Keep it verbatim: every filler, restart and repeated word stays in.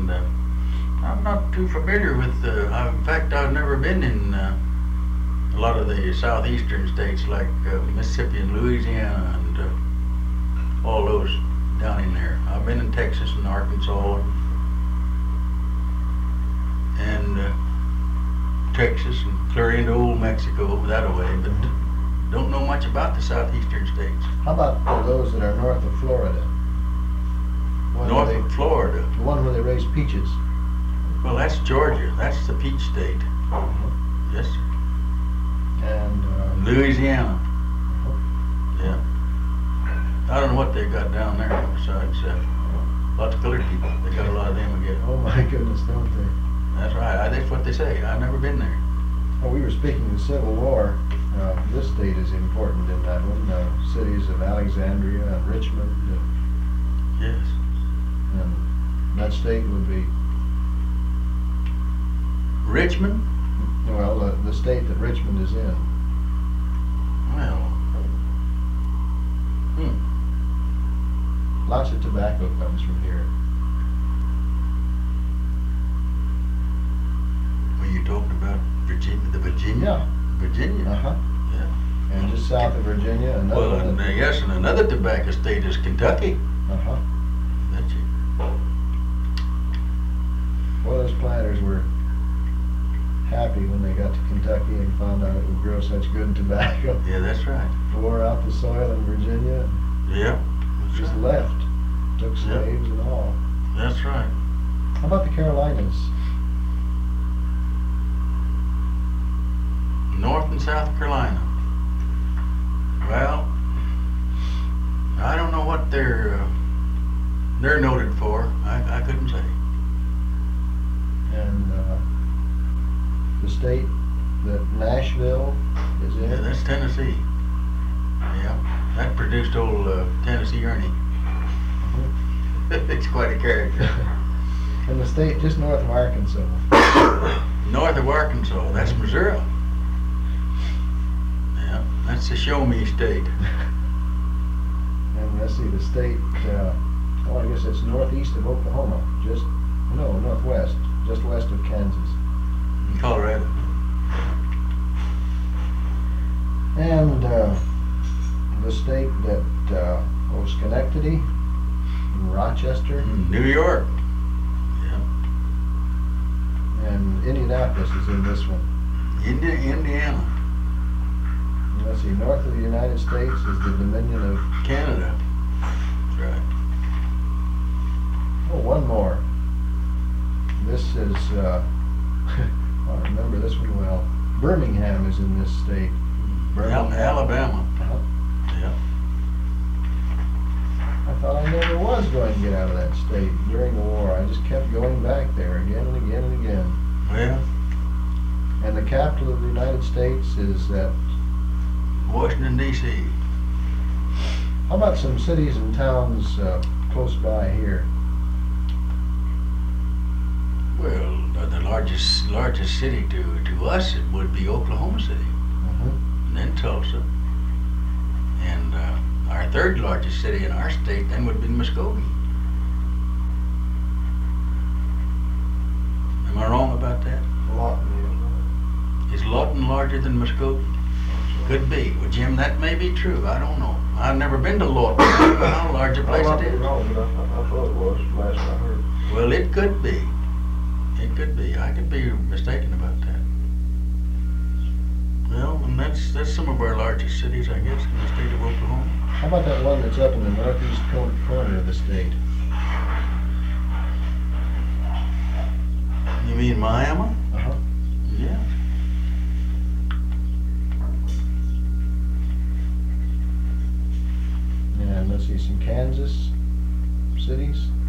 and uh, I'm not too familiar with. Uh, I, in fact, I've never been in uh, a lot of the southeastern states like uh, Mississippi and Louisiana and uh, all those down in there. I've been in Texas and Arkansas and uh, Texas and clear into old Mexico that way, but don't know much about the southeastern states. How about uh, those that are north of Florida? One North where of they, Florida. the one where they raise peaches. Well, that's Georgia. That's the peach state. Mhm. Yes, sir. And uh, Louisiana. uh-huh. Yeah. I don't know what they got down there besides uh, lots of colored people. They got a lot of them again. Oh my goodness, don't they? That's right. I, that's what they say. I've never been there. Well, we were speaking of the Civil War. Uh, this state is important in that one. Uh, cities of Alexandria and Richmond, uh, Yes. and that state would be, Richmond? well, uh, the state that Richmond is in. Well. Hmm. Lots of tobacco comes from here. Were you talking about Virginia? The Virginia? Yeah. Virginia? Uh-huh. Yeah. And just south of Virginia, another Well, one and, uh, that- yes, and another tobacco state is Kentucky. Uh-huh. That's it. Well, those planters were happy when they got to Kentucky and found out it would grow such good tobacco. Yeah, that's right. Wore out the soil in Virginia, Yeah. That's just right. left. Took Yeah. slaves and all. That's right. How about the Carolinas? North and South Carolina. Well, I don't know what they're uh, they're noted for. I, I couldn't say. And uh, the state that Nashville is in. Yeah, that's Tennessee. Yeah, that produced old uh, Tennessee Ernie. It's quite a character. And the state just north of Arkansas. North of Arkansas, that's Missouri. Yeah, that's the show me state. And let's see, the state, uh, oh, I guess it's northeast of Oklahoma. Just, no, northwest, just west of Kansas. In Colorado. And uh, the state that uh, oh, Schenectady, and Rochester, New York. Yeah. and Indianapolis is in this one. Indi- Indiana. And let's see, north of the United States is the Dominion of, Canada. That's right. oh, one more. This is, uh, I remember this one well. Birmingham is in this state. Al- Alabama. Uh-huh. Yeah. I thought I never was going to get out of that state during the war. I just kept going back there again and again and again. Well, And the capital of the United States is at, Washington, D C. how about some cities and towns uh, close by here? Well, the- the largest largest city to, to us it would be Oklahoma City, Mm-hmm. and then Tulsa. And uh, our third largest city in our state then would be Muskogee. Am I wrong about that? Lawton, Is Lawton larger than Muskogee? Could be. Well, Jim, that may be true. I don't know. I've never been to Lawton. I don't know how large a place it is. wrong, but I, I thought it was last I heard. Well, it could be. It could be. I could be mistaken about that. Well, and that's that's some of our largest cities, I guess, in the state of Oklahoma. How about that one that's up in the northeast co- corner of the state? You mean Miami? Uh-huh. Yeah. And let's see, some Kansas cities.